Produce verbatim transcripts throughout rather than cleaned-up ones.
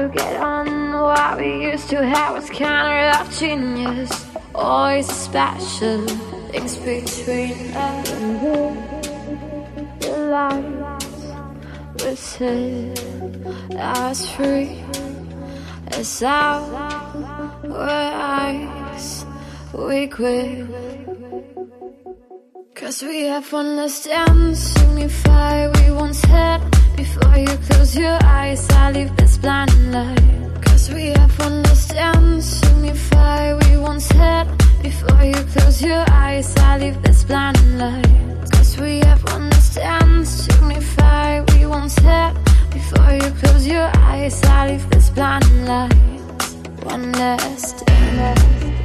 get on. What we used to have was kind of genius. Always special things between us. The lights will set us free as our eyes we quit. Cause we have understand, signify we once had. Before you close your eyes, I leave this blinding light. Cause we have understand, signify we once had. Before you close your eyes, I leave this blinding light. Cause we have understand, signify we once had. Before you close your eyes, I leave this blinding light. One last day.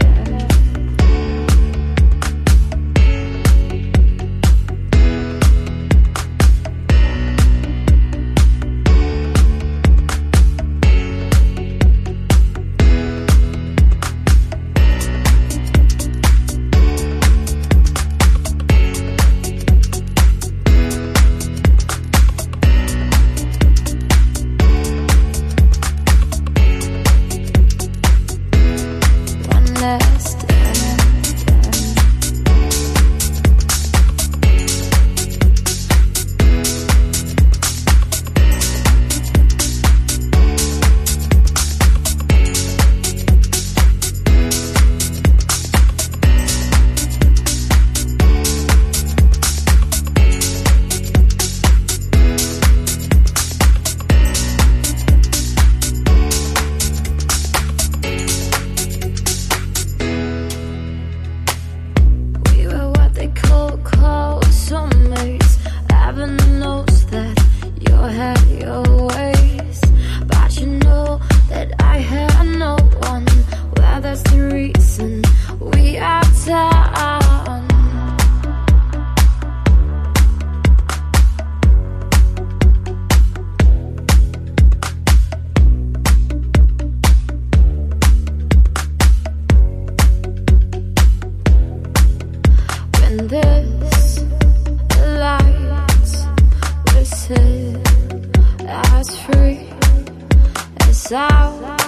This lights will set us free as our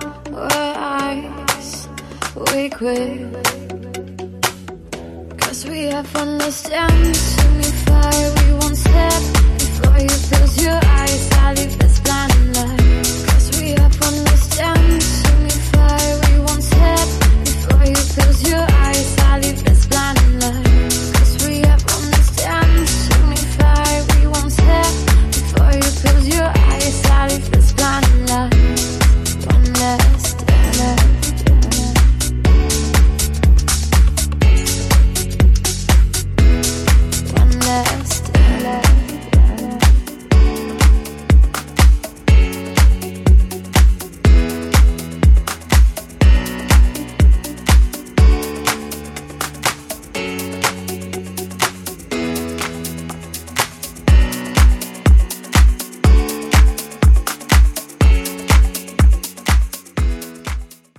eyes we quit. Cause we have understand, signify we once had. Before you close your eyes,